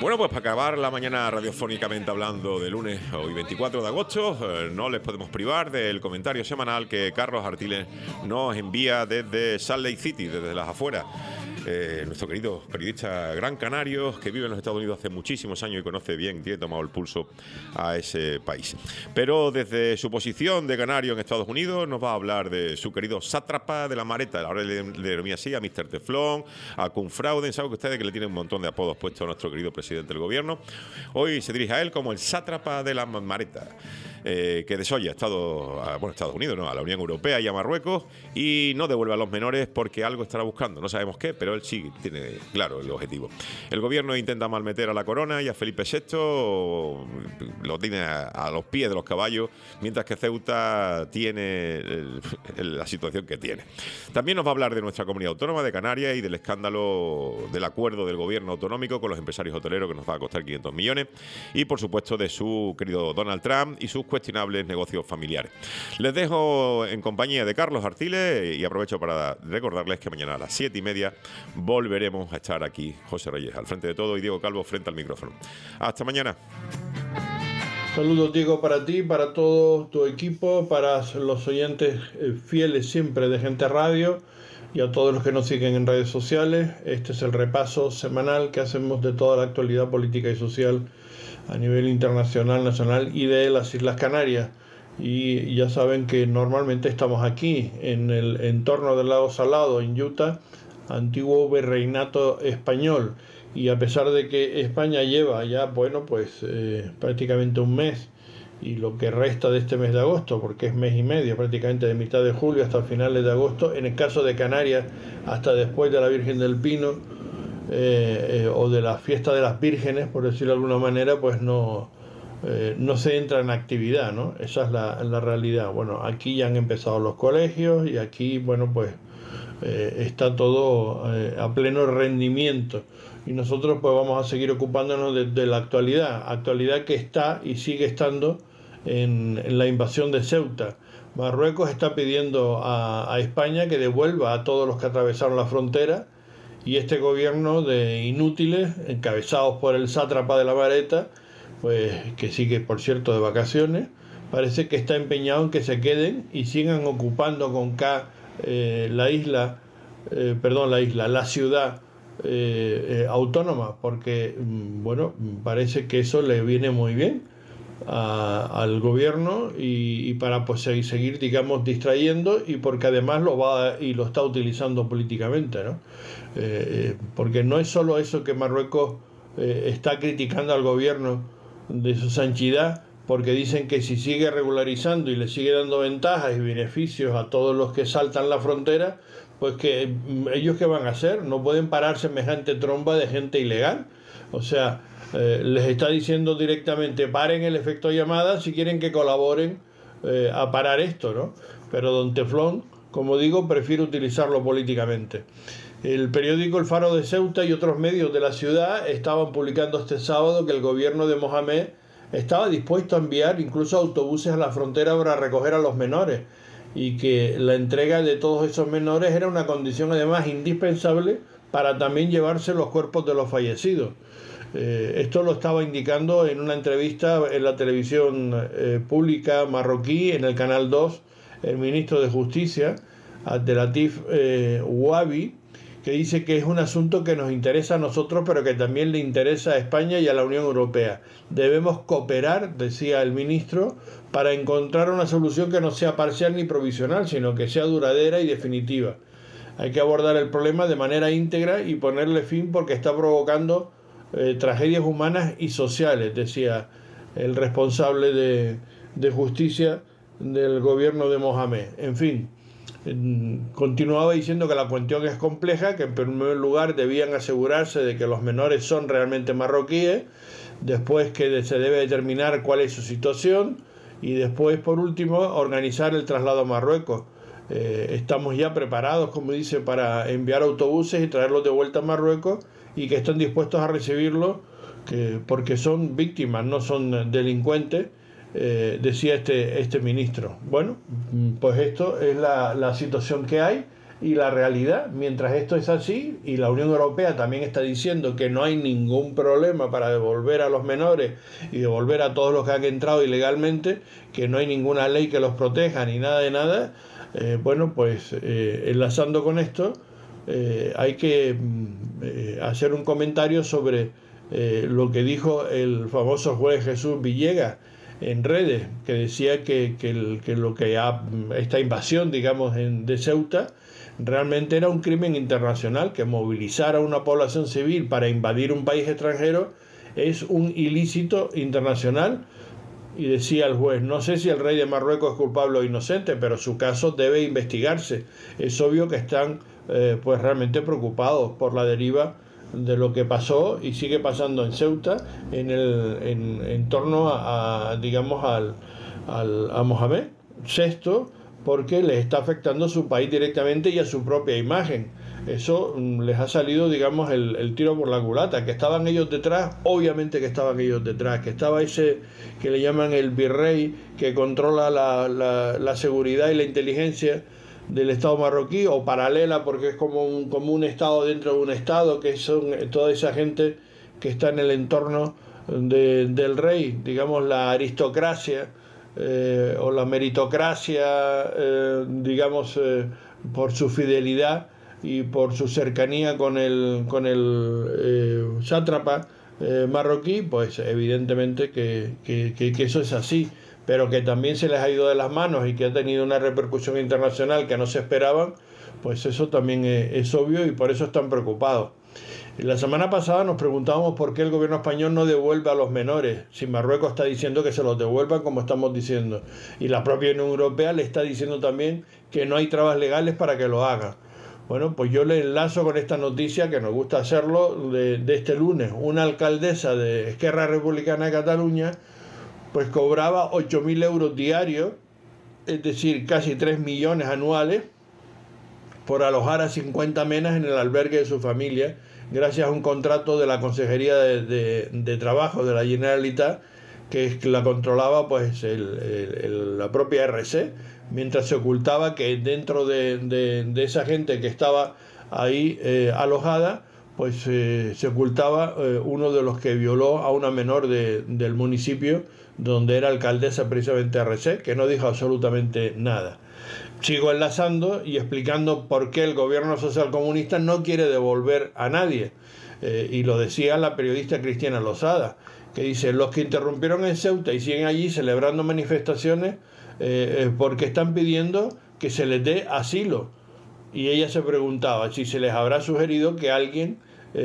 Bueno, pues para acabar la mañana radiofónicamente hablando de lunes, hoy 24 de agosto, no les podemos privar del comentario semanal que Carlos Artiles nos envía desde Salt Lake City, desde las afueras. Nuestro querido periodista gran canario que vive en los Estados Unidos hace muchísimos años y conoce bien, tiene tomado el pulso a ese país. Pero desde su posición de canario en Estados Unidos nos va a hablar de su querido sátrapa de la Mareta. Ahora le denomina así a Mr. Teflón, a Cunfrauden, saben ustedes que le tienen un montón de apodos puestos a nuestro querido presidente del gobierno. Hoy se dirige a él como el sátrapa de la Mareta. Que desoye a Estados Unidos, no, a la Unión Europea y a Marruecos, y no devuelve a los menores porque algo estará buscando, no sabemos qué, pero él sí tiene claro el objetivo. El gobierno intenta malmeter a la corona y a Felipe VI lo tiene a los pies de los caballos, mientras que Ceuta tiene la situación que tiene. También nos va a hablar de nuestra comunidad autónoma de Canarias y del escándalo del acuerdo del gobierno autonómico con los empresarios hoteleros que nos va a costar 500 millones, y por supuesto de su querido Donald Trump y sus cuestionables negocios familiares. Les dejo en compañía de Carlos Artiles y aprovecho para recordarles que mañana a las 7:30 volveremos a estar aquí, José Reyes al frente de todo y Diego Calvo frente al micrófono. Hasta mañana. Saludos, Diego, para ti, para todo tu equipo, para los oyentes fieles siempre de Gente Radio y a todos los que nos siguen en redes sociales. Este es el repaso semanal que hacemos de toda la actualidad política y social a nivel internacional, nacional y de las Islas Canarias. Y ya saben que normalmente estamos aquí, en el entorno del lago Salado, en Utah, antiguo virreinato español. Y a pesar de que España lleva ya, prácticamente un mes, y lo que resta de este mes de agosto, porque es mes y medio, prácticamente de mitad de julio hasta finales de agosto, en el caso de Canarias, hasta después de la Virgen del Pino, o de la fiesta de las vírgenes, por decirlo de alguna manera, pues no se entra en actividad, ¿no? Esa es la realidad. Bueno, aquí ya han empezado los colegios y aquí, está todo a pleno rendimiento. Y nosotros pues vamos a seguir ocupándonos de la actualidad que está y sigue estando en la invasión de Ceuta. Marruecos está pidiendo a España que devuelva a todos los que atravesaron la frontera, y este gobierno de inútiles, encabezados por el sátrapa de la Mareta, pues que sigue, por cierto, de vacaciones, parece que está empeñado en que se queden y sigan ocupando con la ciudad autónoma, porque parece que eso le viene muy bien al gobierno y para pues seguir, digamos, distrayendo, y porque además lo está utilizando políticamente, ¿no? Porque no es solo eso que Marruecos está criticando al gobierno de su sanchidad, porque dicen que si sigue regularizando y le sigue dando ventajas y beneficios a todos los que saltan la frontera, pues que ellos qué van a hacer, no pueden parar semejante tromba de gente ilegal. O sea, les está diciendo directamente: paren el efecto llamada si quieren que colaboren a parar esto, ¿no? Pero don Teflón, como digo, prefiere utilizarlo políticamente. El periódico El Faro de Ceuta y otros medios de la ciudad estaban publicando este sábado que el gobierno de Mohamed estaba dispuesto a enviar incluso autobuses a la frontera para recoger a los menores, y que la entrega de todos esos menores era una condición además indispensable para también llevarse los cuerpos de los fallecidos. Esto lo estaba indicando en una entrevista en la televisión pública marroquí, en el Canal 2, el ministro de Justicia, Abdelatif Ouabi, que dice que es un asunto que nos interesa a nosotros, pero que también le interesa a España y a la Unión Europea. Debemos cooperar, decía el ministro, para encontrar una solución que no sea parcial ni provisional, sino que sea duradera y definitiva. Hay que abordar el problema de manera íntegra y ponerle fin, porque está provocando tragedias humanas y sociales, decía el responsable de justicia del gobierno de Mohamed. En fin, continuaba diciendo que la cuestión es compleja, que en primer lugar debían asegurarse de que los menores son realmente marroquíes, después que se debe determinar cuál es su situación, y después, por último, organizar el traslado a Marruecos. Estamos ya preparados, como dice, para enviar autobuses y traerlos de vuelta a Marruecos, y que están dispuestos a recibirlos, porque son víctimas, no son delincuentes, decía este ministro. Bueno, pues esto es la situación que hay. y la realidad. Mientras esto es así, y la Unión Europea también está diciendo que no hay ningún problema para devolver a los menores y devolver a todos los que han entrado ilegalmente, que no hay ninguna ley que los proteja ni nada de nada, enlazando con esto, hay que hacer un comentario sobre lo que dijo el famoso juez Jesús Villegas en redes, que decía que esta invasión, digamos, de Ceuta realmente era un crimen internacional, que movilizar a una población civil para invadir un país extranjero es un ilícito internacional. Y decía el juez, no sé si el rey de Marruecos es culpable o inocente, pero su caso debe investigarse. Es obvio que están realmente preocupados por la deriva de lo que pasó y sigue pasando en Ceuta en torno a Mohamed VI, porque les está afectando a su país directamente y a su propia imagen. Eso les ha salido, digamos, el tiro por la culata. Que estaban ellos detrás, obviamente que estaban ellos detrás. Que estaba ese que le llaman el virrey, que controla la seguridad y la inteligencia del Estado marroquí, o paralela, porque es como un Estado dentro de un Estado, que son toda esa gente que está en el entorno del rey, digamos la aristocracia o la meritocracia, por su fidelidad y por su cercanía con el sátrapa marroquí, pues evidentemente que eso es así, pero que también se les ha ido de las manos y que ha tenido una repercusión internacional que no se esperaban, pues eso también es obvio y por eso están preocupados. La semana pasada nos preguntábamos por qué el gobierno español no devuelve a los menores, si Marruecos está diciendo que se los devuelvan, como estamos diciendo, y la propia Unión Europea le está diciendo también que no hay trabas legales para que lo haga. Bueno, pues yo le enlazo con esta noticia, que nos gusta hacerlo, de este lunes. Una alcaldesa de Esquerra Republicana de Cataluña pues cobraba 8.000 euros diarios, es decir, casi 3 millones anuales, por alojar a 50 menas en el albergue de su familia, gracias a un contrato de la Consejería de Trabajo de la Generalitat, que la controlaba pues la propia RC, mientras se ocultaba que dentro de esa gente que estaba ahí alojada, pues se ocultaba uno de los que violó a una menor del municipio donde era alcaldesa precisamente RC, que no dijo absolutamente nada. Sigo enlazando y explicando por qué el gobierno socialcomunista no quiere devolver a nadie, y lo decía la periodista Cristiana Losada, que dice: los que interrumpieron en Ceuta y siguen allí celebrando manifestaciones porque están pidiendo que se les dé asilo. Y ella se preguntaba si se les habrá sugerido que alguien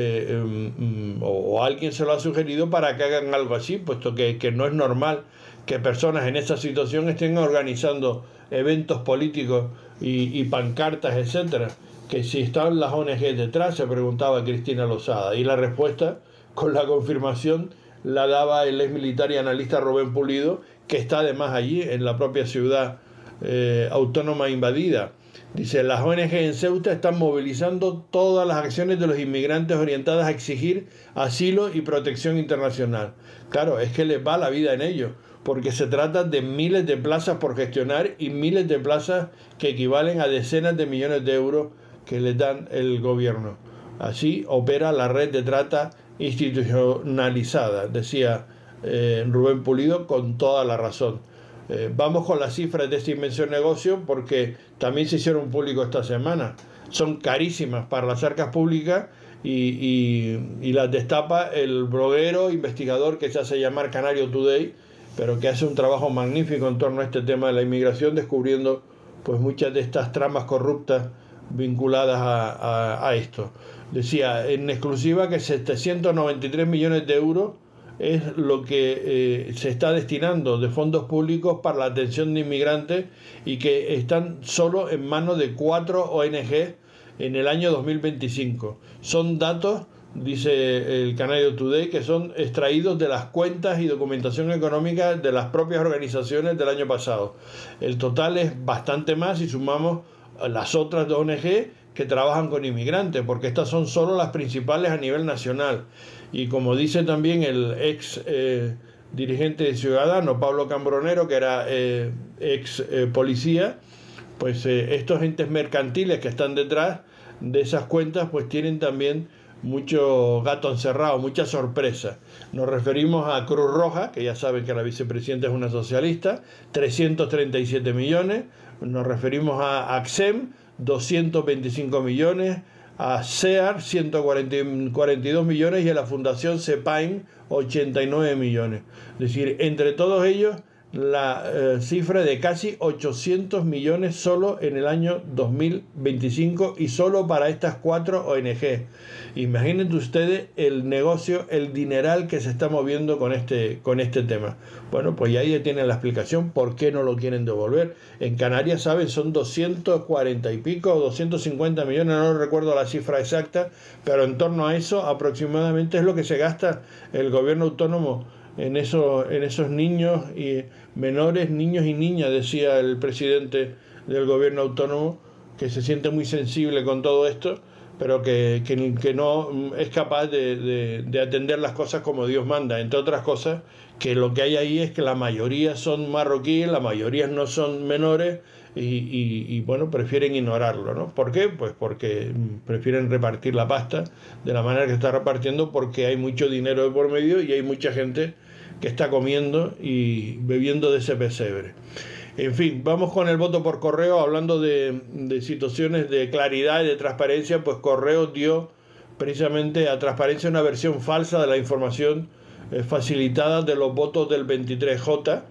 o alguien se lo ha sugerido para que hagan algo así, puesto que no es normal que personas en esa situación estén organizando eventos políticos y pancartas, etcétera. Que si están las ONG detrás, se preguntaba Cristina Losada, y la respuesta, con la confirmación, la daba el ex militar y analista Rubén Pulido, que está además allí en la propia ciudad autónoma invadida. Dice: las ONG en Ceuta están movilizando todas las acciones de los inmigrantes orientadas a exigir asilo y protección internacional. Claro, es que les va la vida en ello, porque se trata de miles de plazas por gestionar y miles de plazas que equivalen a decenas de millones de euros que les dan el gobierno. Así opera la red de trata institucionalizada, decía Rubén Pulido con toda la razón. Vamos con las cifras de este inmenso negocio, porque también se hicieron públicos esta semana. Son carísimas para las arcas públicas y las destapa el bloguero investigador que se hace llamar Canario Today, pero que hace un trabajo magnífico en torno a este tema de la inmigración, descubriendo pues muchas de estas tramas corruptas vinculadas a esto. Decía en exclusiva que 793 millones de euros es lo que se está destinando de fondos públicos para la atención de inmigrantes, y que están solo en manos de 4 ONG en el año 2025. Son datos, dice el Canario Today, que son extraídos de las cuentas y documentación económica de las propias organizaciones del año pasado. El total es bastante más si sumamos las otras dos ONG que trabajan con inmigrantes, porque estas son solo las principales a nivel nacional. Y como dice también el ex dirigente de Ciudadanos, Pablo Cambronero, que era ex policía, pues estos entes mercantiles que están detrás de esas cuentas, pues tienen también mucho gato encerrado, mucha sorpresa. Nos referimos a Cruz Roja, que ya saben que la vicepresidenta es una socialista, 337 millones. Nos referimos a AXEM, 225 millones. A SEAR, 142 millones. Y a la Fundación CEPAIN, 89 millones. Es decir, entre todos ellos, la cifra de casi 800 millones solo en el año 2025 y solo para estas 4 ONG. Imaginen ustedes el negocio, el dineral que se está moviendo con este tema. Bueno, pues ahí tienen la explicación por qué no lo quieren devolver. En Canarias, ¿saben? Son 240 y pico, 250 millones, no recuerdo la cifra exacta, pero en torno a eso aproximadamente es lo que se gasta el gobierno autónomo en esos niños y menores, niños y niñas, decía el presidente del gobierno autónomo, que se siente muy sensible con todo esto, pero que no es capaz de atender las cosas como Dios manda. Entre otras cosas, que lo que hay ahí es que la mayoría son marroquíes, la mayoría no son menores, y bueno, prefieren ignorarlo, ¿no? ¿Por qué? Pues porque prefieren repartir la pasta de la manera que se está repartiendo, porque hay mucho dinero de por medio y hay mucha gente que está comiendo y bebiendo de ese pesebre. En fin, vamos con el voto por correo. Hablando de situaciones de claridad y de transparencia, pues Correos dio precisamente a transparencia una versión falsa de la información facilitada de los votos del 23J,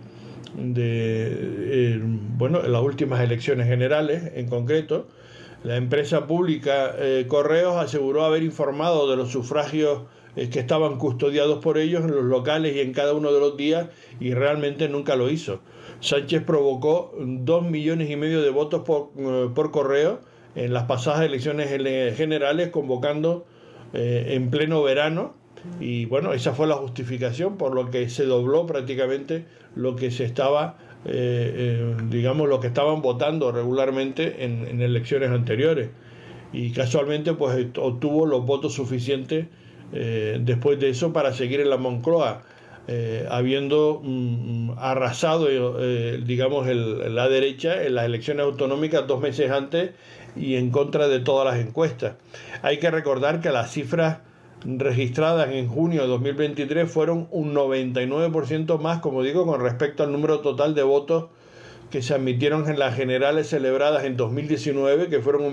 en las últimas elecciones generales. En concreto, la empresa pública Correos aseguró haber informado de los sufragios que estaban custodiados por ellos en los locales y en cada uno de los días, y realmente nunca lo hizo. Sánchez provocó 2,5 millones de votos por correo en las pasadas elecciones generales, convocando en pleno verano, y bueno, esa fue la justificación por lo que se dobló prácticamente lo que se estaba lo que estaban votando regularmente en elecciones anteriores, y casualmente pues obtuvo los votos suficientes después de eso para seguir en la Moncloa, habiendo arrasado la derecha en las elecciones autonómicas 2 meses antes y en contra de todas las encuestas. Hay que recordar que las cifras registradas en junio de 2023 fueron un 99% más, como digo, con respecto al número total de votos que se admitieron en las generales celebradas en 2019, que fueron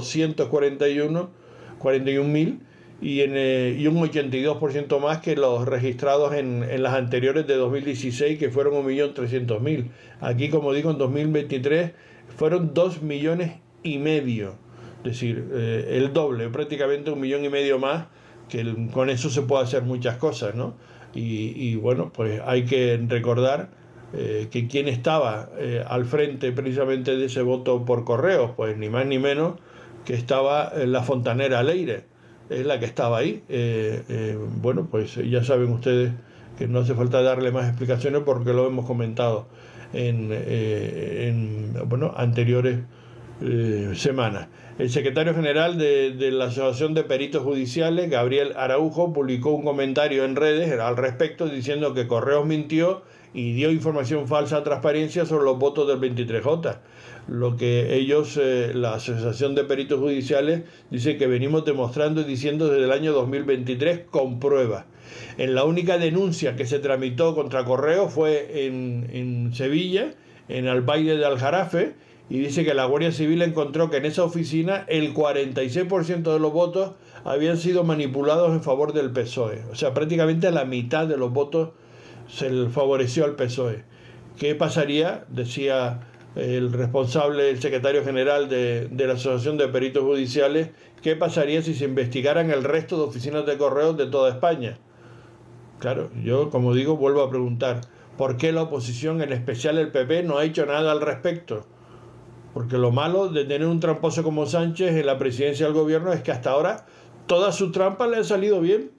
1.241.000, y un 82% más que los registrados en las anteriores de 2016, que fueron 1.300.000. Aquí, como digo, en 2023 fueron 2,5 millones, es decir, el doble, prácticamente 1,5 millones más, que con eso se puede hacer muchas cosas, ¿no? Y bueno, pues hay que recordar que quien estaba al frente precisamente de ese voto por correo, pues ni más ni menos que estaba la fontanera Leire, es la que estaba ahí. Bueno, pues ya saben ustedes que no hace falta darle más explicaciones porque lo hemos comentado en anteriores semanas. El secretario general de la Asociación de Peritos Judiciales, Gabriel Araujo, publicó un comentario en redes al respecto, diciendo que Correos mintió y dio información falsa a Transparencia sobre los votos del 23J. Lo que ellos, la Asociación de Peritos Judiciales, dice que venimos demostrando y diciendo desde el año 2023 con pruebas. En la única denuncia que se tramitó contra Correos fue en Sevilla, en Albaide de Aljarafe, y dice que la Guardia Civil encontró que en esa oficina el 46% de los votos habían sido manipulados en favor del PSOE. O sea, prácticamente la mitad de los votos se le favoreció al PSOE. ¿Qué pasaría? Decía el responsable, el secretario general de la Asociación de Peritos Judiciales, ¿qué pasaría si se investigaran el resto de oficinas de correos de toda España? Claro, yo, como digo, vuelvo a preguntar, ¿por qué la oposición, en especial el PP, no ha hecho nada al respecto? Porque lo malo de tener un tramposo como Sánchez en la presidencia del gobierno es que hasta ahora todas sus trampas le han salido bien.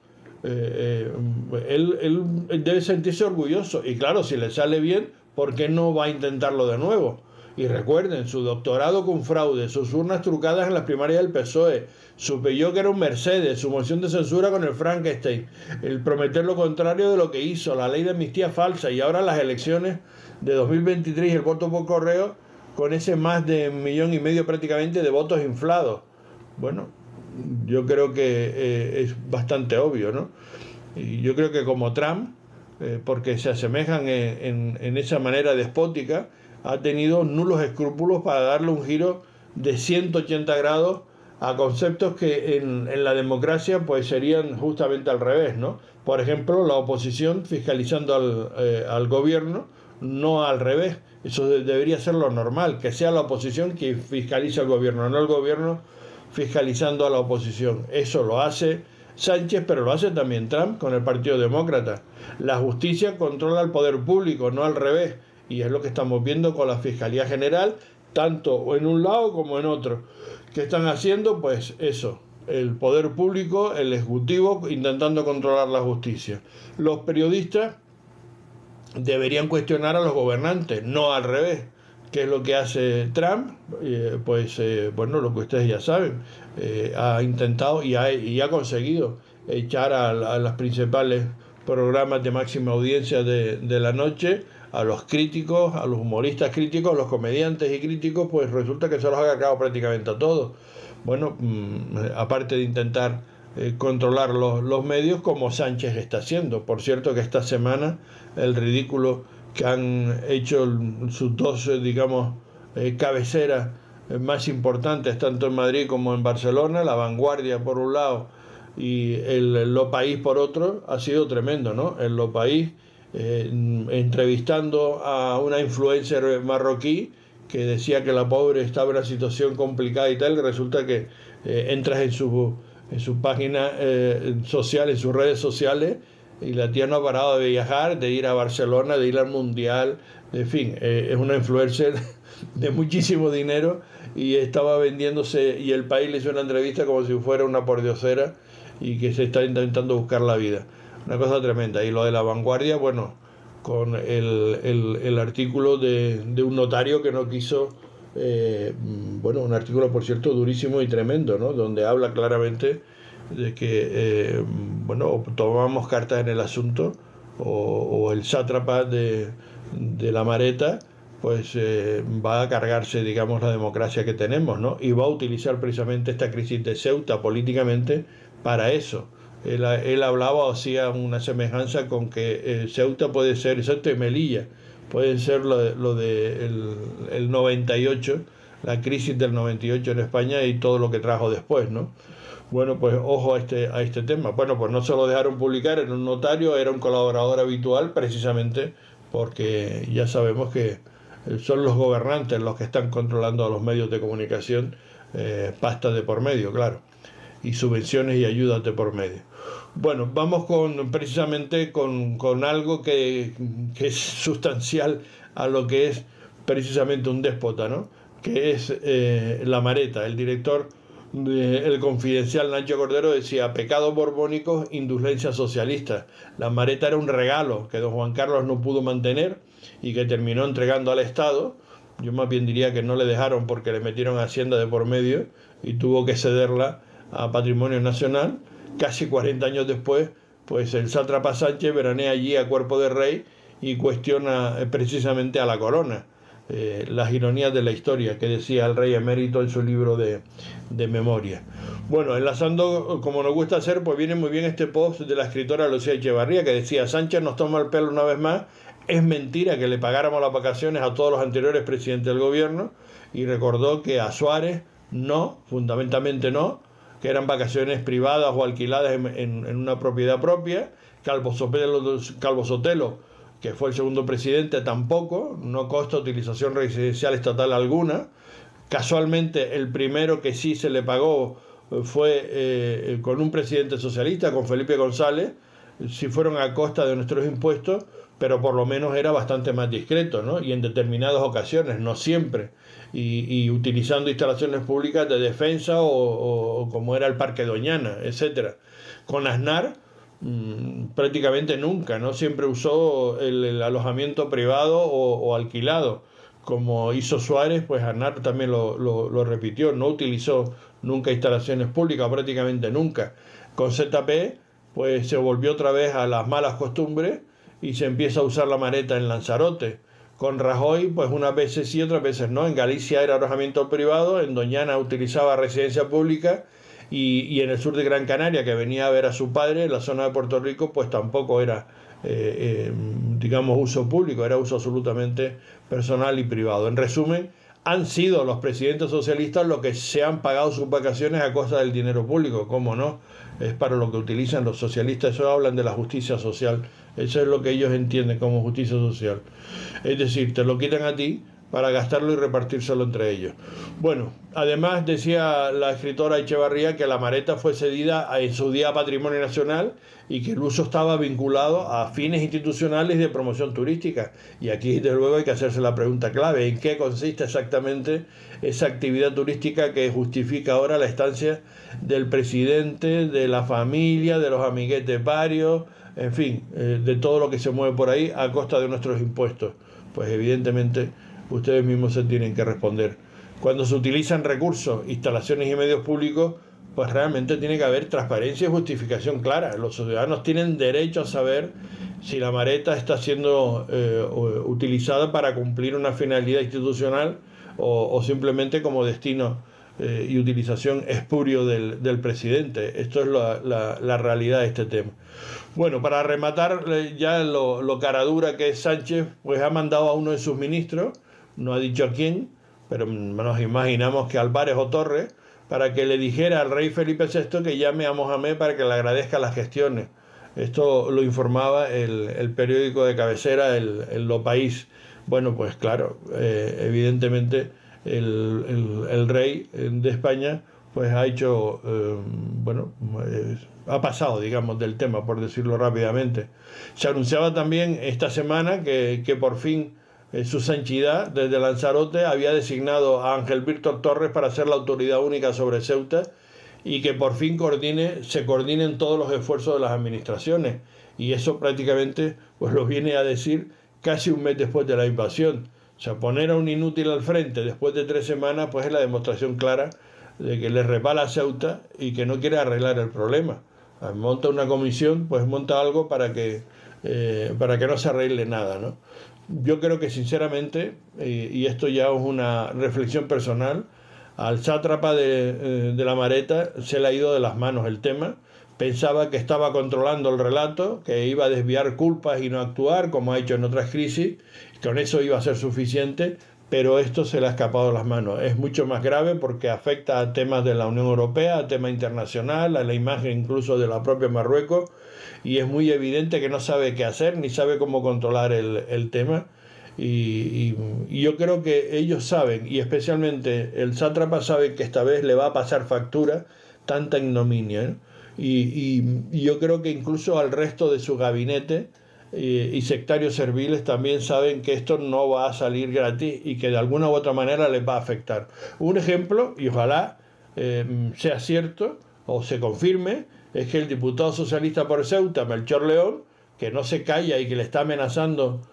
Él debe sentirse orgulloso. Y claro, si le sale bien, ¿por qué no va a intentarlo de nuevo? Y recuerden, su doctorado con fraude, sus urnas trucadas en las primarias del PSOE, su Peugeot que era un Mercedes, su moción de censura con el Frankenstein, el prometer lo contrario de lo que hizo, la ley de amnistía falsa y ahora las elecciones de 2023 y el voto por correo. con ese más de 1,5 millones prácticamente de votos inflados. Bueno, yo creo que es bastante obvio, ¿no? Y yo creo que como Trump, porque se asemejan en esa manera despótica, ha tenido nulos escrúpulos para darle un giro de 180 grados a conceptos que en la democracia pues serían justamente al revés, ¿no? Por ejemplo, la oposición fiscalizando al gobierno, no al revés. Eso debería ser lo normal, que sea la oposición quien fiscalice al gobierno, no el gobierno fiscalizando a la oposición. Eso lo hace Sánchez, pero lo hace también Trump con el Partido Demócrata. La justicia controla el poder público, no al revés. Y es lo que estamos viendo con la Fiscalía General, tanto en un lado como en otro. ¿Qué están haciendo? Pues eso, el poder público, el ejecutivo, intentando controlar la justicia. Los periodistas deberían cuestionar a los gobernantes, no al revés. ¿Qué es lo que hace Trump? Bueno, lo que ustedes ya saben, ha intentado y ha conseguido echar a los principales programas de máxima audiencia de la noche, a los críticos, a los humoristas críticos, a los comediantes y críticos, pues resulta que se los ha cargado prácticamente a todos. Bueno, aparte de intentar controlar los medios, como Sánchez está haciendo. Por cierto que esta semana el ridículo que han hecho sus dos, cabeceras más importantes, tanto en Madrid como en Barcelona, La Vanguardia por un lado y el Lo País por otro, ha sido tremendo, ¿no? El Lo País entrevistando a una influencer marroquí que decía que la pobre estaba en una situación complicada y tal, y resulta que entras en su página social, en sus redes sociales, y la tía no ha parado de viajar, de ir a Barcelona, de ir al Mundial, en fin, es una influencer de muchísimo dinero y estaba vendiéndose, y El País le hizo una entrevista como si fuera una pordiosera y que se está intentando buscar la vida. Una cosa tremenda. Y lo de La Vanguardia, bueno, con el artículo de un notario que no quiso, un artículo, por cierto, durísimo y tremendo, ¿no? Donde habla claramente de que, tomamos cartas en el asunto, o el sátrapa de la Mareta, pues va a cargarse, digamos, la democracia que tenemos, ¿no? Y va a utilizar precisamente esta crisis de Ceuta políticamente para eso. Él hablaba o hacía una semejanza con que Ceuta puede ser, Ceuta y Melilla, pueden ser lo de el 98, la crisis del 98 en España y todo lo que trajo después, ¿no? Bueno, pues ojo a este tema. Bueno, pues no se lo dejaron publicar en un notario, era un colaborador habitual, precisamente porque ya sabemos que son los gobernantes los que están controlando a los medios de comunicación, pasta de por medio, claro, y subvenciones y ayudas de por medio. Bueno, vamos precisamente con algo que es sustancial a lo que es precisamente un déspota, ¿no? Que es La Mareta. El director El Confidencial, Nacho Cordero, decía: pecados borbónicos, indulgencia socialista. La Mareta era un regalo que don Juan Carlos no pudo mantener y que terminó entregando al Estado. Yo más bien diría que no le dejaron porque le metieron Hacienda de por medio y tuvo que cederla a Patrimonio Nacional. Casi 40 años después, pues el sátrapa Sánchez veranea allí a cuerpo de rey y cuestiona precisamente a la corona. Las ironías de la historia que decía el rey emérito en su libro de memoria. Bueno, enlazando como nos gusta hacer, pues viene muy bien este post de la escritora Lucía Echevarría, que decía: Sánchez nos toma el pelo una vez más, es mentira que le pagáramos las vacaciones a todos los anteriores presidentes del gobierno, y recordó que a Suárez no, fundamentalmente no, que eran vacaciones privadas o alquiladas en una propiedad propia. Calvo Sotelo, que fue el segundo presidente, tampoco, no consta utilización residencial estatal alguna. Casualmente el primero que sí se le pagó fue con un presidente socialista, con Felipe González. Sí fueron a costa de nuestros impuestos, pero por lo menos era bastante más discreto, ¿no? Y en determinadas ocasiones, no siempre, y utilizando instalaciones públicas de defensa o como era el Parque Doñana, etcétera. Con Aznar prácticamente nunca, ¿no? Siempre usó el alojamiento privado o alquilado. Como hizo Suárez, pues Aznar también lo repitió, no utilizó nunca instalaciones públicas, prácticamente nunca. Con ZP, pues se volvió otra vez a las malas costumbres y se empieza a usar la Mareta en Lanzarote, con Rajoy, pues unas veces sí, otras veces no. En Galicia era alojamiento privado, en Doñana utilizaba residencia pública y en el sur de Gran Canaria, que venía a ver a su padre, en la zona de Puerto Rico, pues tampoco era, digamos, uso público, era uso absolutamente personal y privado. En resumen, han sido los presidentes socialistas los que se han pagado sus vacaciones a costa del dinero público, ¿cómo no? Es para lo que utilizan los socialistas, eso hablan de la justicia social, eso es lo que ellos entienden como justicia social. Es decir, te lo quitan a ti para gastarlo y repartírselo entre ellos. Bueno, además decía la escritora Echevarría que la Mareta fue cedida en su día a Patrimonio Nacional y que el uso estaba vinculado a fines institucionales de promoción turística. Y aquí, desde luego, hay que hacerse la pregunta clave: ¿en qué consiste exactamente esa actividad turística que justifica ahora la estancia del presidente, de la familia, de los amiguetes varios, en fin, de todo lo que se mueve por ahí a costa de nuestros impuestos? Pues evidentemente ustedes mismos se tienen que responder. Cuando se utilizan recursos, instalaciones y medios públicos, pues realmente tiene que haber transparencia y justificación clara. Los ciudadanos tienen derecho a saber si la Mareta está siendo utilizada para cumplir una finalidad institucional o simplemente como destino y utilización espurio del presidente. Esto es la realidad de este tema. Bueno, para rematar ya lo caradura que es Sánchez, pues ha mandado a uno de sus ministros, no ha dicho a quién, pero nos imaginamos que Álvarez o Torres, para que le dijera al rey Felipe VI que llame a Mohamed para que le agradezca las gestiones. Esto lo informaba el periódico de cabecera, el Lo País. Bueno, pues claro, evidentemente el rey de España pues ha hecho, ha pasado, digamos, del tema, por decirlo rápidamente. Se anunciaba también esta semana que por fin su Sanchidad, desde Lanzarote, había designado a Ángel Víctor Torres para ser la autoridad única sobre Ceuta y que por fin se coordinen todos los esfuerzos de las administraciones. Y eso prácticamente pues lo viene a decir casi un mes después de la invasión. O sea, poner a un inútil al frente después de 3 semanas pues es la demostración clara de que le resbala a Ceuta y que no quiere arreglar el problema. Monta una comisión, pues monta algo para que no se arregle nada, ¿no? Yo creo que sinceramente, y esto ya es una reflexión personal, al sátrapa de la Mareta se le ha ido de las manos el tema. Pensaba que estaba controlando el relato, que iba a desviar culpas y no actuar, como ha hecho en otras crisis, y con eso iba a ser suficiente, pero esto se le ha escapado de las manos. Es mucho más grave porque afecta a temas de la Unión Europea, a temas internacional, a la imagen incluso de la propia Marruecos, y es muy evidente que no sabe qué hacer ni sabe cómo controlar el tema. Y yo creo que ellos saben, y especialmente el sátrapa sabe que esta vez le va a pasar factura tanta ignominia, ¿no? Y yo creo que incluso al resto de su gabinete y sectarios serviles también saben que esto no va a salir gratis y que de alguna u otra manera les va a afectar. Un ejemplo, y ojalá sea cierto o se confirme, es que el diputado socialista por Ceuta, Melchor León, que no se calla y que le están amenazando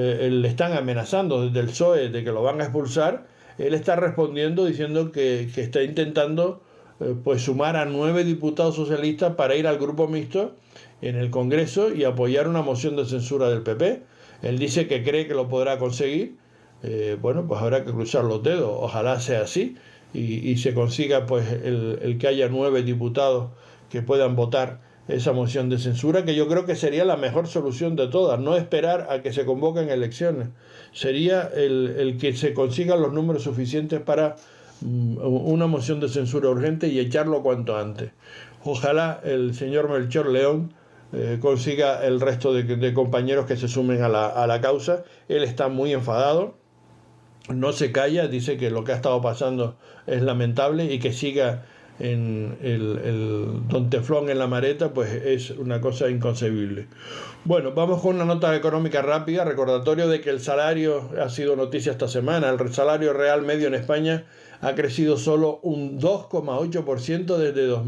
desde el PSOE de que lo van a expulsar, él está respondiendo diciendo que está intentando pues sumar a 9 diputados socialistas para ir al grupo mixto en el Congreso y apoyar una moción de censura del PP. Él dice que cree que lo podrá conseguir. Bueno, pues habrá que cruzar los dedos, ojalá sea así y se consiga pues el que haya 9 diputados que puedan votar esa moción de censura, que yo creo que sería la mejor solución de todas, no esperar a que se convoquen elecciones, sería el que se consigan los números suficientes para una moción de censura urgente y echarlo cuanto antes. Ojalá el señor Melchor León consiga el resto de compañeros que se sumen a la causa. Él está muy enfadado, no se calla, dice que lo que ha estado pasando es lamentable y que siga en el Don Teflón en la Mareta, pues es una cosa inconcebible. Bueno, vamos con una nota económica rápida, recordatorio de que el salario ha sido noticia esta semana. El salario real medio en España ha crecido solo un 2,8%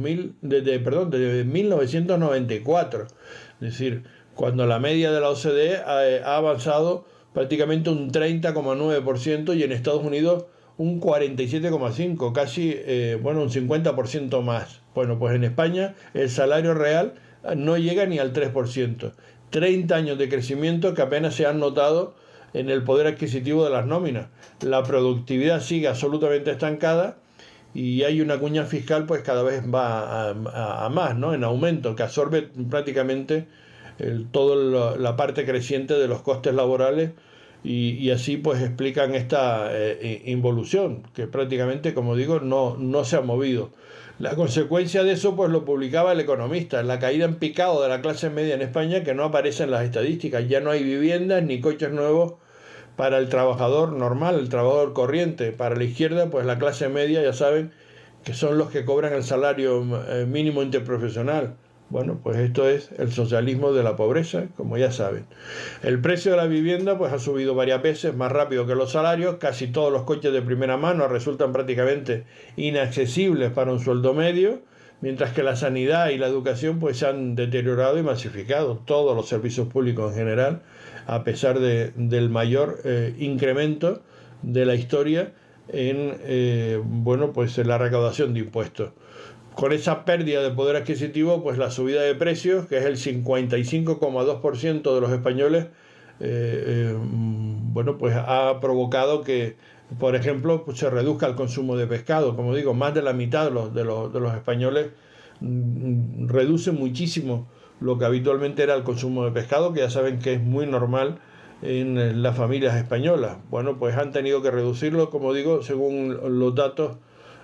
desde 1994. Es decir, cuando la media de la OCDE ha avanzado prácticamente un 30,9% y en Estados Unidos un 47,5%, casi un 50% más. Bueno, pues en España el salario real no llega ni al 3%. 30 años de crecimiento que apenas se han notado en el poder adquisitivo de las nóminas. La productividad sigue absolutamente estancada y hay una cuña fiscal pues cada vez va a más, ¿no? En aumento, que absorbe prácticamente toda la parte creciente de los costes laborales y así pues explican esta involución que prácticamente, como digo, no se ha movido. La consecuencia de eso pues lo publicaba El Economista, la caída en picado de la clase media en España, que no aparece en las estadísticas. Ya no hay viviendas ni coches nuevos para el trabajador normal, el trabajador corriente. Para la izquierda pues la clase media, ya saben que son los que cobran el salario mínimo interprofesional. Bueno, pues esto es el socialismo de la pobreza, como ya saben. El precio de la vivienda pues ha subido varias veces más rápido que los salarios. Casi todos los coches de primera mano resultan prácticamente inaccesibles para un sueldo medio, mientras que la sanidad y la educación pues se han deteriorado y masificado. Todos los servicios públicos en general, a pesar del mayor incremento de la historia en pues en la recaudación de impuestos. Con esa pérdida de poder adquisitivo, pues la subida de precios, que es el 55,2% de los españoles, pues ha provocado que, por ejemplo, pues se reduzca el consumo de pescado. Como digo, más de la mitad de los españoles reduce muchísimo lo que habitualmente era el consumo de pescado, que ya saben que es muy normal en las familias españolas. Bueno, pues han tenido que reducirlo, como digo, según los datos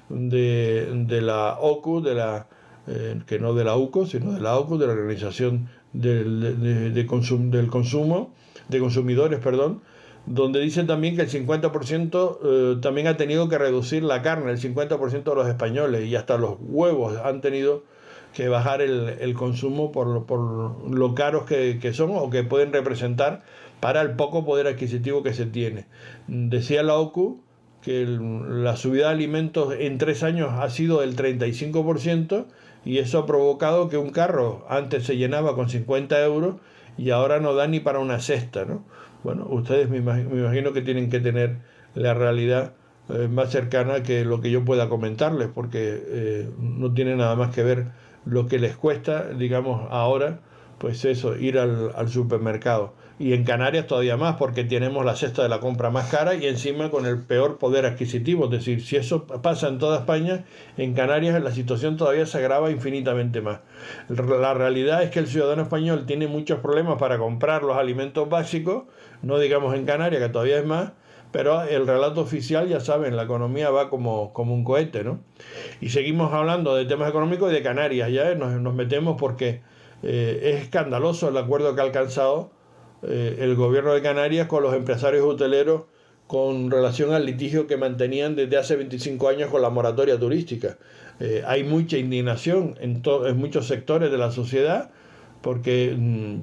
de la OCU, que no de la UCO, sino de la OCU, de la Organización de Consumidores, donde dicen también que el 50% también ha tenido que reducir la carne, el 50% de los españoles, y hasta los huevos han tenido que bajar el consumo por lo caros que son o que pueden representar para el poco poder adquisitivo que se tiene. Decía la OCU que la subida de alimentos en 3 años ha sido del 35%, y eso ha provocado que un carro antes se llenaba con 50 euros y ahora no da ni para una cesta, ¿no? Bueno, ustedes me imagino que tienen que tener la realidad más cercana que lo que yo pueda comentarles, porque no tiene nada más que ver lo que les cuesta, digamos, ahora, pues eso, ir al supermercado. Y en Canarias todavía más, porque tenemos la cesta de la compra más cara y encima con el peor poder adquisitivo. Es decir, si eso pasa en toda España, en Canarias la situación todavía se agrava infinitamente más. La realidad es que el ciudadano español tiene muchos problemas para comprar los alimentos básicos, no digamos en Canarias, que todavía es más, pero el relato oficial, ya saben, la economía va como un cohete, ¿no? Y seguimos hablando de temas económicos y de Canarias, ya nos metemos porque es escandaloso el acuerdo que ha alcanzado el gobierno de Canarias con los empresarios hoteleros con relación al litigio que mantenían desde hace 25 años con la moratoria turística. Hay mucha indignación en muchos sectores de la sociedad, porque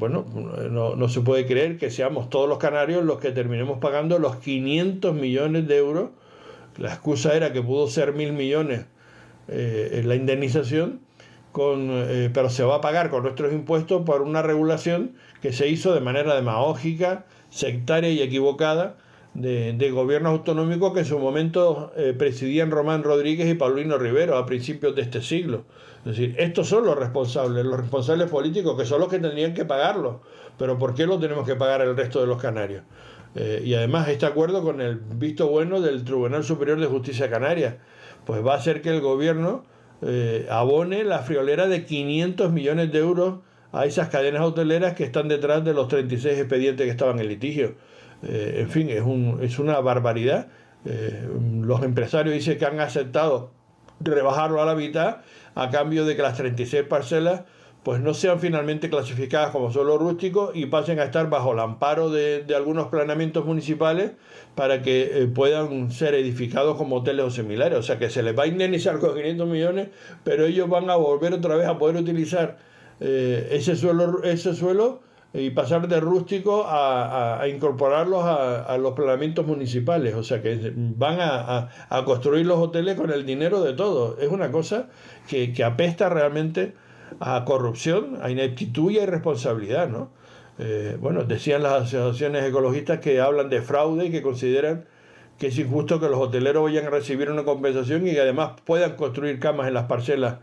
no se puede creer que seamos todos los canarios los que terminemos pagando los 500 millones de euros. La excusa era que pudo ser 1.000 millones la indemnización, pero se va a pagar con nuestros impuestos por una regulación que se hizo de manera demagógica, sectaria y equivocada de gobiernos autonómicos que en su momento presidían Román Rodríguez y Paulino Rivero a principios de este siglo. Es decir, estos son los responsables políticos, que son los que tendrían que pagarlo. Pero ¿por qué lo tenemos que pagar el resto de los canarios? Y además este acuerdo, con el visto bueno del Tribunal Superior de Justicia Canaria, pues va a hacer que el gobierno abone la friolera de 500 millones de euros a esas cadenas hoteleras que están detrás de los 36 expedientes que estaban en litigio. En fin, es una barbaridad. Los empresarios dicen que han aceptado rebajarlo a la mitad a cambio de que las 36 parcelas pues no sean finalmente clasificadas como suelo rústico y pasen a estar bajo el amparo de algunos planeamientos municipales para que puedan ser edificados como hoteles o similares. O sea que se les va a indemnizar con 500 millones, pero ellos van a volver otra vez a poder utilizar ese suelo y pasar de rústico a incorporarlos a los planeamientos municipales. O sea que van a construir los hoteles con el dinero de todos. Es una cosa que apesta realmente a corrupción, a ineptitud y a irresponsabilidad, ¿no? Decían las asociaciones ecologistas que hablan de fraude y que consideran que es injusto que los hoteleros vayan a recibir una compensación y que además puedan construir camas en las parcelas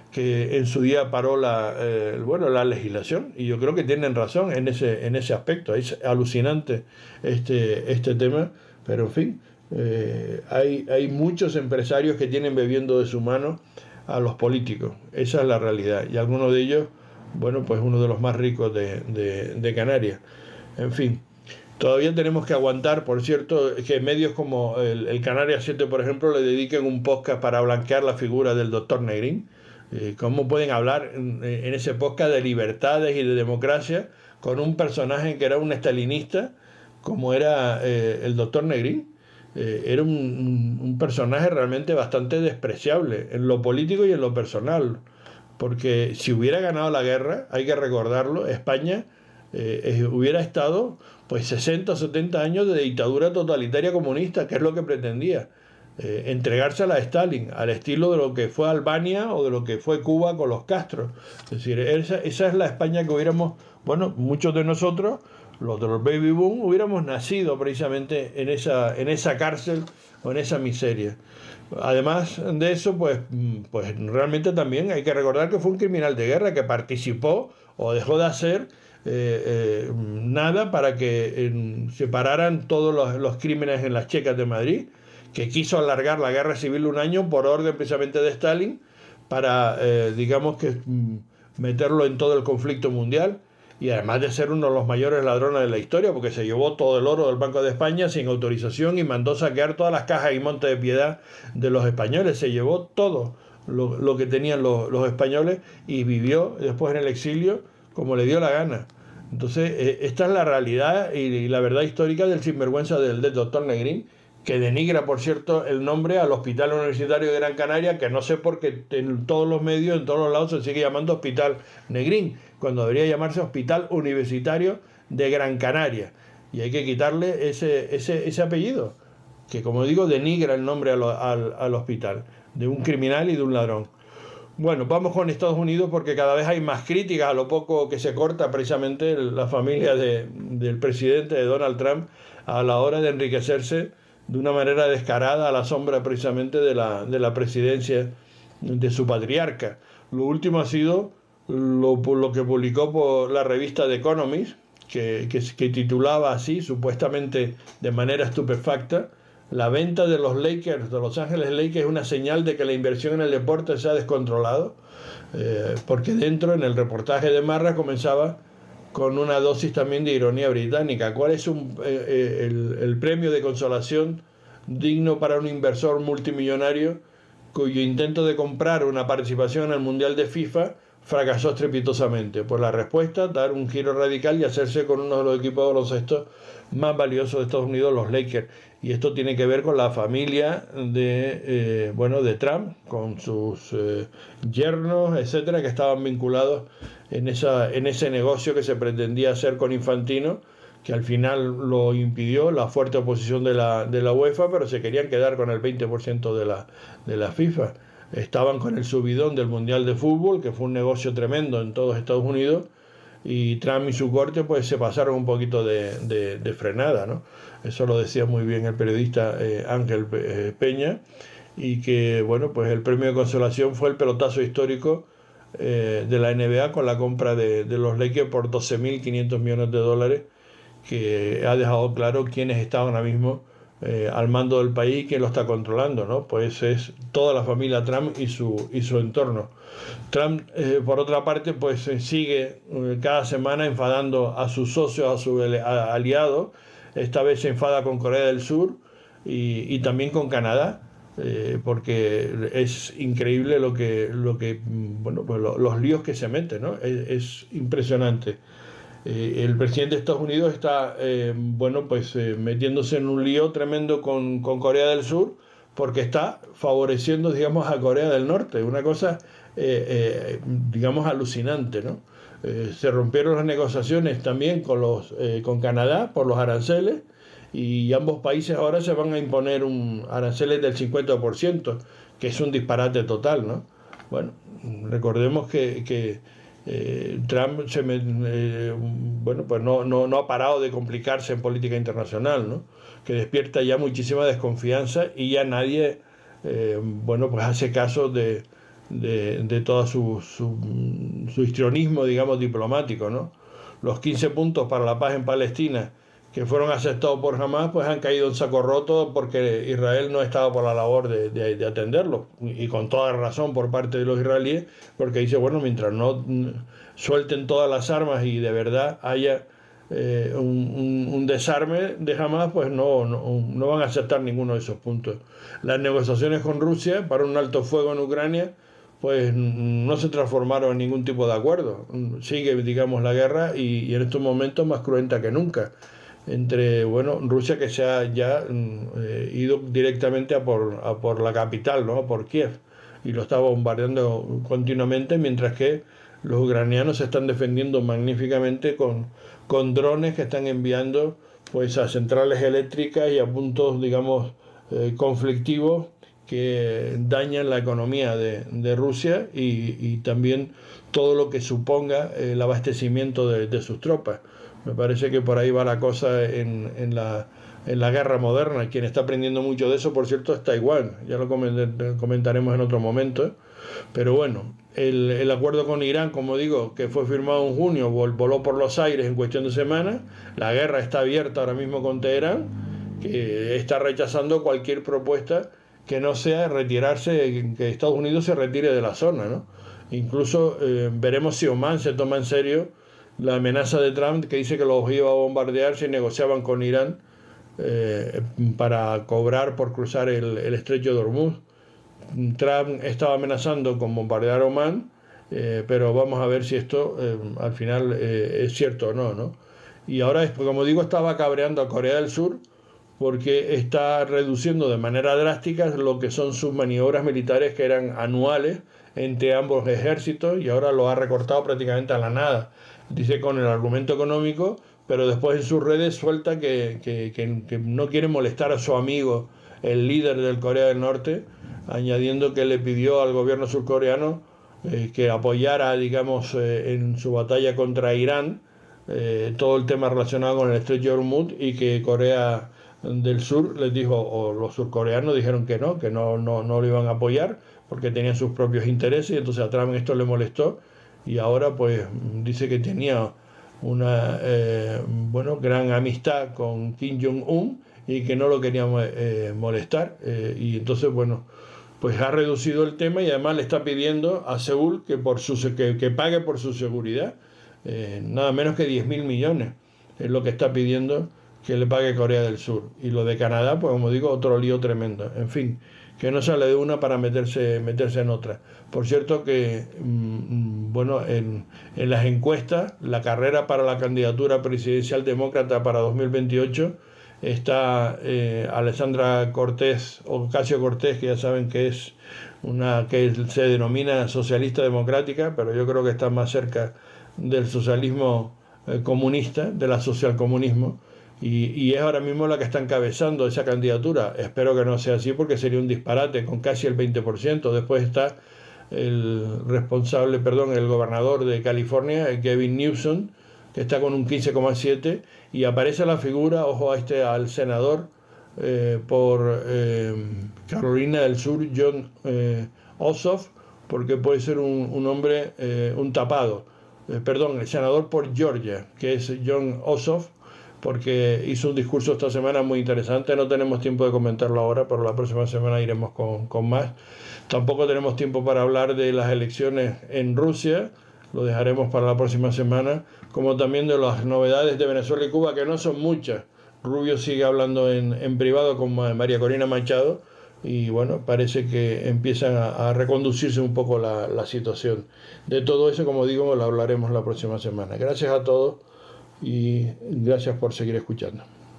que en su día paró la legislación, y yo creo que tienen razón en ese aspecto. Es alucinante este tema, pero en fin, hay muchos empresarios que tienen bebiendo de su mano a los políticos. Esa es la realidad, y algunos de ellos, bueno, pues uno de los más ricos de Canarias. En fin, todavía tenemos que aguantar, por cierto, que medios como el Canarias 7, por ejemplo, le dediquen un podcast para blanquear la figura del doctor Negrín. ¿Cómo pueden hablar en ese podcast de libertades y de democracia con un personaje que era un estalinista como era el doctor Negrín? Era un personaje realmente bastante despreciable en lo político y en lo personal, porque si hubiera ganado la guerra, hay que recordarlo, España hubiera estado pues 60 o 70 años de dictadura totalitaria comunista, que es lo que pretendía. Entregársela a Stalin, al estilo de lo que fue Albania o de lo que fue Cuba con los Castro. Es decir, esa es la España que hubiéramos, bueno, muchos de nosotros, los de los baby boom, hubiéramos nacido precisamente en esa cárcel o en esa miseria. Además de eso, pues realmente también hay que recordar que fue un criminal de guerra que participó o dejó de hacer nada para que se pararan todos los crímenes en las checas de Madrid, que quiso alargar la guerra civil un año por orden precisamente de Stalin para, digamos que, meterlo en todo el conflicto mundial, y además de ser uno de los mayores ladrones de la historia, porque se llevó todo el oro del Banco de España sin autorización y mandó saquear todas las cajas y montes de piedad de los españoles. Se llevó todo lo que tenían los españoles y vivió después en el exilio como le dio la gana. Entonces, esta es la realidad y la verdad histórica del sinvergüenza del doctor Negrín, que denigra, por cierto, el nombre al Hospital Universitario de Gran Canaria, que no sé por qué en todos los medios, en todos los lados, se sigue llamando Hospital Negrín, cuando debería llamarse Hospital Universitario de Gran Canaria. Y hay que quitarle ese apellido, que, como digo, denigra el nombre al hospital, de un criminal y de un ladrón. Bueno, vamos con Estados Unidos, porque cada vez hay más críticas a lo poco que se corta precisamente la familia del presidente, de Donald Trump, a la hora de enriquecerse de una manera descarada a la sombra precisamente de la presidencia de su patriarca. Lo último ha sido lo que publicó por la revista The Economist, que titulaba así, supuestamente de manera estupefacta: la venta de los Lakers, de Los Ángeles Lakers, es una señal de que la inversión en el deporte se ha descontrolado, porque dentro, en el reportaje de Marra, comenzaba con una dosis también de ironía británica. ¿Cuál es el premio de consolación digno para un inversor multimillonario cuyo intento de comprar una participación en el Mundial de FIFA fracasó estrepitosamente? Pues la respuesta: dar un giro radical y hacerse con uno de los equipos de baloncesto más valiosos de Estados Unidos, los Lakers. Y esto tiene que ver con la familia de Trump, con sus yernos, etcétera, que estaban vinculados en ese negocio que se pretendía hacer con Infantino, que al final lo impidió la fuerte oposición de la UEFA, pero se querían quedar con el 20% de la FIFA. Estaban con el subidón del Mundial de Fútbol, que fue un negocio tremendo en todos Estados Unidos, y Trump y su corte pues se pasaron un poquito de frenada, ¿no? Eso lo decía muy bien el periodista Ángel Peña, y que, bueno, pues el premio de consolación fue el pelotazo histórico de la NBA con la compra de los Lakers por $12.500 millones, que ha dejado claro quiénes estaban ahora mismo al mando del país y quién lo está controlando, ¿no? Pues es toda la familia Trump y su entorno. Trump, por otra parte, pues sigue cada semana enfadando a sus socios, a sus aliados. Esta vez se enfada con Corea del Sur y también con Canadá, porque es increíble los líos que se meten, ¿no? Es impresionante. El presidente de Estados Unidos está metiéndose en un lío tremendo con Corea del Sur, porque está favoreciendo, digamos, a Corea del Norte. Una cosa, digamos, alucinante, ¿no? Se rompieron las negociaciones también con Canadá por los aranceles, y ambos países ahora se van a imponer un aranceles del 50%, que es un disparate total, ¿no? Bueno, recordemos que Trump no ha parado de complicarse en política internacional, ¿no? Que despierta ya muchísima desconfianza, y ya nadie hace caso de de todo su histrionismo, digamos, diplomático, ¿no? Los 15 puntos para la paz en Palestina que fueron aceptados por Hamás, pues han caído en saco roto porque Israel no estaba por la labor de atenderlo, y con toda razón por parte de los israelíes, porque dice, bueno, mientras no suelten todas las armas y de verdad haya un desarme de Hamás, pues no van a aceptar ninguno de esos puntos. Las negociaciones con Rusia para un alto fuego en Ucrania pues no se transformaron en ningún tipo de acuerdo. Sigue, digamos, la guerra y en estos momentos más cruenta que nunca entre, bueno, Rusia, que se ha ya ido directamente a por la capital, ¿no? Por Kiev, y lo está bombardeando continuamente, mientras que los ucranianos se están defendiendo magníficamente con drones que están enviando pues a centrales eléctricas y a puntos, digamos, conflictivos que dañan la economía de Rusia y también todo lo que suponga el abastecimiento de sus tropas. Me parece que por ahí va la cosa en la guerra moderna. Quien está aprendiendo mucho de eso, por cierto, es Taiwán. Ya lo comentaremos en otro momento. Pero bueno, el acuerdo con Irán, como digo, que fue firmado en junio, voló por los aires en cuestión de semanas. La guerra está abierta ahora mismo con Teherán, que está rechazando cualquier propuesta que no sea retirarse, que Estados Unidos se retire de la zona, ¿no? Incluso veremos si Omán se toma en serio la amenaza de Trump, que dice que los iba a bombardear si negociaban con Irán para cobrar por cruzar el estrecho de Hormuz. Trump estaba amenazando con bombardear Omán, pero vamos a ver si esto al final es cierto o no, ¿no? Y ahora, como digo, estaba cabreando a Corea del Sur porque está reduciendo de manera drástica lo que son sus maniobras militares, que eran anuales entre ambos ejércitos, y ahora lo ha recortado prácticamente a la nada. Dice con el argumento económico, pero después en sus redes suelta que no quiere molestar a su amigo, el líder del Corea del Norte, añadiendo que le pidió al gobierno surcoreano que apoyara, digamos, en su batalla contra Irán, todo el tema relacionado con el estrecho de Hormuz, y que Corea del Sur les dijo, o los surcoreanos dijeron que no lo iban a apoyar porque tenían sus propios intereses, y entonces a Trump esto le molestó, y ahora pues dice que tenía una gran amistad con Kim Jong-un y que no lo quería molestar, y entonces bueno, pues ha reducido el tema, y además le está pidiendo a Seúl que pague por su seguridad, nada menos que 10.000 millones es lo que está pidiendo que le pague Corea del Sur. Y lo de Canadá, pues como digo, otro lío tremendo. En fin, que no sale de una para meterse en otra. Por cierto que, en las encuestas, la carrera para la candidatura presidencial demócrata para 2028 está Alexandra Cortés, Ocasio-Cortez, que ya saben que es que se denomina socialista democrática, pero yo creo que está más cerca del socialismo comunista, de la socialcomunismo, y es ahora mismo la que está encabezando esa candidatura. Espero que no sea así, porque sería un disparate, con casi el 20%. Después está el gobernador de California, Gavin Newsom, que está con un 15,7%, y aparece la figura, ojo al senador por Carolina del Sur, Jon Ossoff, porque puede ser un hombre, un tapado. El senador por Georgia, que es Jon Ossoff, porque hizo un discurso esta semana muy interesante. No tenemos tiempo de comentarlo ahora, pero la próxima semana iremos con más. Tampoco tenemos tiempo para hablar de las elecciones en Rusia, lo dejaremos para la próxima semana, como también de las novedades de Venezuela y Cuba, que no son muchas. Rubio sigue hablando en privado con María Corina Machado, y bueno, parece que empiezan a reconducirse un poco la situación. De todo eso, como digo, lo hablaremos la próxima semana. Gracias a todos y gracias por seguir escuchando.